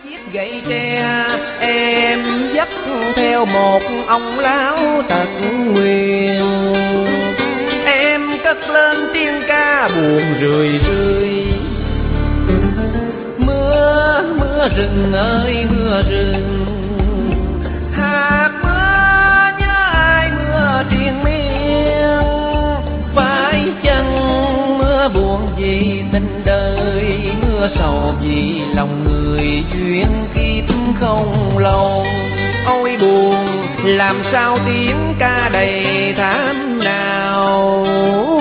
chiếc gậy tre em dắt theo một ông lão tật nguyền. Em cất lên tiếng ca buồn rười rượi. Mưa rừng ơi mưa rừng, hạt mưa nhớ ai mưa triền miên. Phải chăng mưa buồn vì tình đời, mưa sầu vì lòng người duyên kiếp không lâu. Ôi buồn làm sao tiếng ca đầy thảm nào.